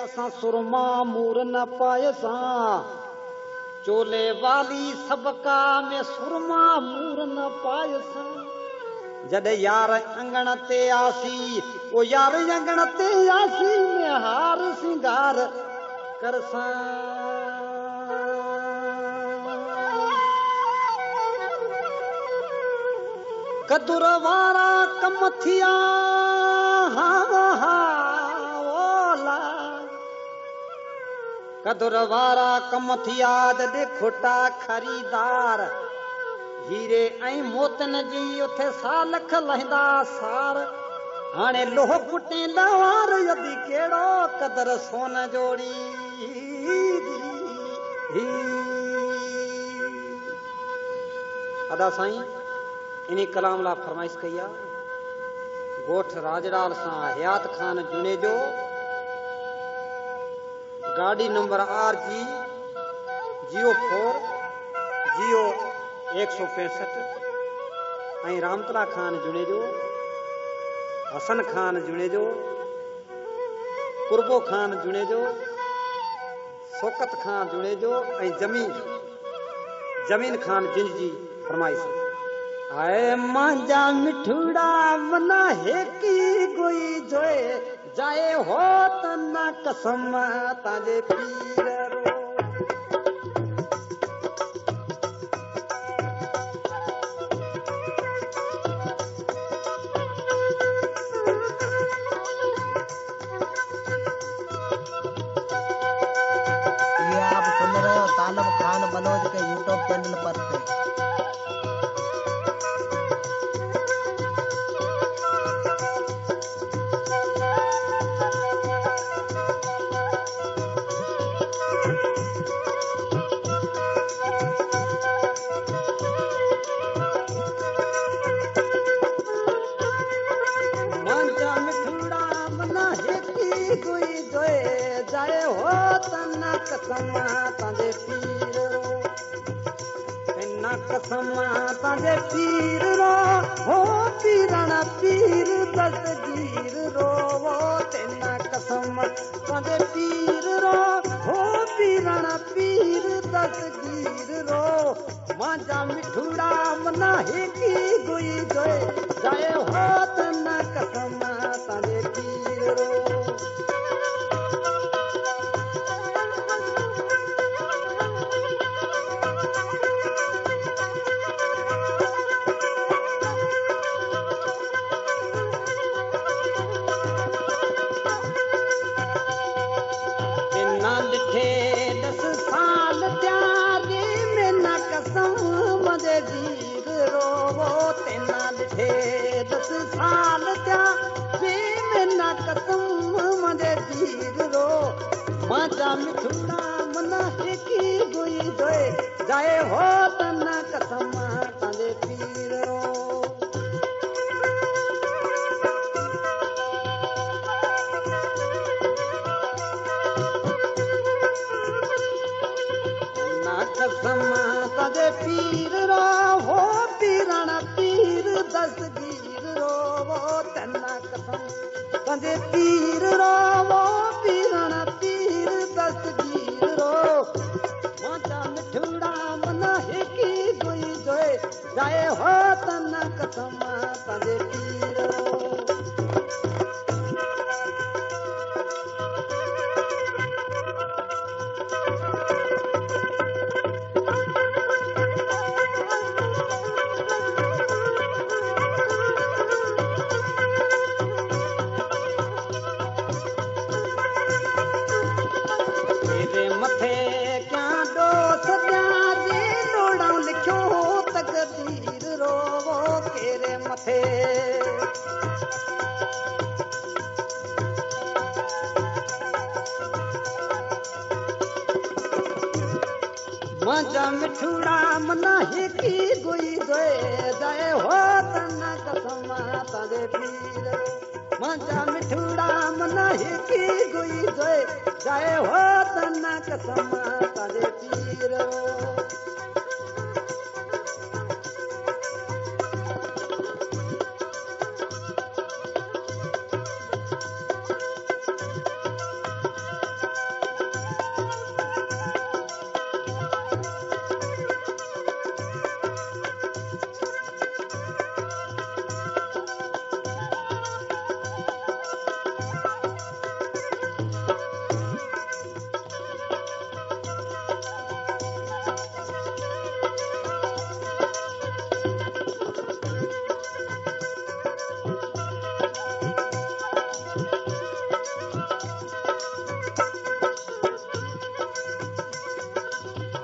असां सुरमा मूर न पायसां, चोले वाली सबका में सुरमा मूर न पायसां। जॾहिं यार अंगण ते आसी, ओ यार अंगण ते आसी में हार सिंगार करसां। कदुर वारा कम थिया ओला, कदुर वारा कम थिया जॾहिं खोटा ख़रीदार, हीरे ऐं मोतन जी उथे सालख लहंदा सार। हाणे लोह कुटेंदा वार यदि कहिड़ो कदर सोन जोड़ी। अदा साईं इन कलाम ला फरमाइश कई आहे। गोठ राजड़ाल सां हयात खान जुने जो, गाड़ी नंबर RG 04 0165 ऐं रामतला खान जुने जो, हसन खान जुने जो, कुर्बो खान जुने जो, शौकत खान जुने जो ऐं जमीन खान जिंज जी फरमाइश। आए मांजा मिठूड़ा मना हेकी गोई जोए, जाए हो तना कसम ताजे पीर रो। ये आप सुन रहे हो तालब खान बलोच के यूट्यूब चैनल पर से। कसम ताजे पीर रो हो पीराना पीर दस्तगीर रो, वो तेना कसम ताजे पीर रो हो पीराना पीर दस्तगीर रो। मांजा मिठूड़ा मना हेकी गोई जोए, जाए हो तना कसम ताजे पीर रो। मिठूड़ा मना हेकी गोई जोए, जाए हो तना कसम ताजे पीर रो। कसम ताजे पीर रो हो पीराना पीर दस्तगीर रो, वो तना कसम ताजे पीर रो वो पीराना पीर दस्तगीर रो। मांजा मिठूड़ा मना हेकी गोई जोए, जाए हो तना कसम ताजे पीर रो। मांजा मिठूड़ा मना हेकी गोई जोए, जाए हो तना कसम ताजे पीर रो। मांजा मिठूड़ा मना हेकी गोई जोए, जाए हो तना कसम ताजे पीर रो।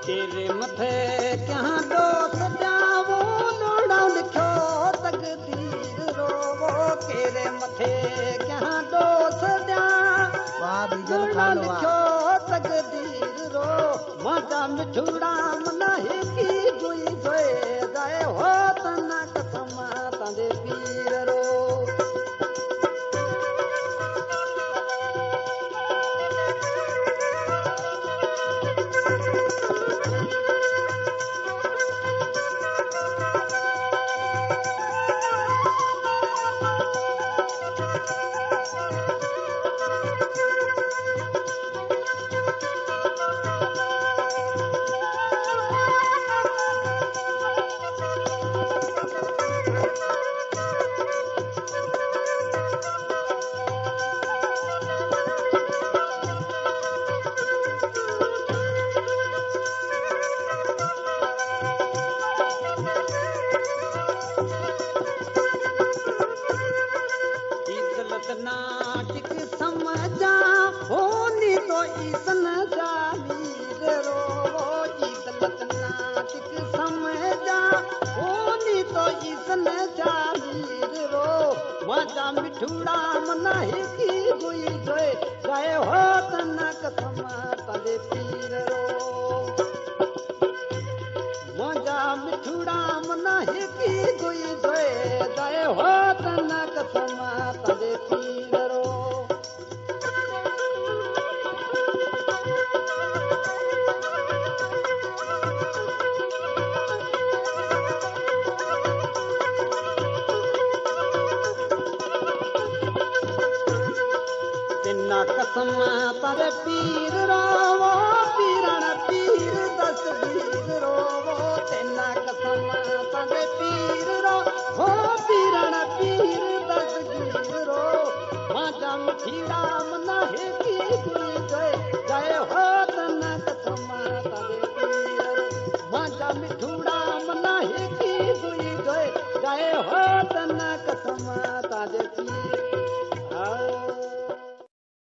तेरे मथे क्या दोस्त जावो लोड़ा लिखो तकदीर रोवो तेरे मथे क्या दोस्त जा वाह बिजल लोड़ा खान लिखो वाह तकदीर रो माता मिठूड़ा मना की गुई जोए जाए हो तना कसम तांदे पीर रो नाटिक समझा होनी तो ईसन जावीर रो ईदलत नाटिक समझा होनी तो ईसन जावीर रो माता मिठूड़ा मना की गुई जोए जाए हो तना कसम तले पीर रो माता मिठूड़ा मना की गुई जोए जाए हो तना कसम तले पीर रो तिन्ना कसम तारे पीर रोवो पीरण पीर तस्वीर रोवो तिन्ना कसम तारे पीर रो हो पीरण पीर तस्वीर रो माता मिठीड़ा मना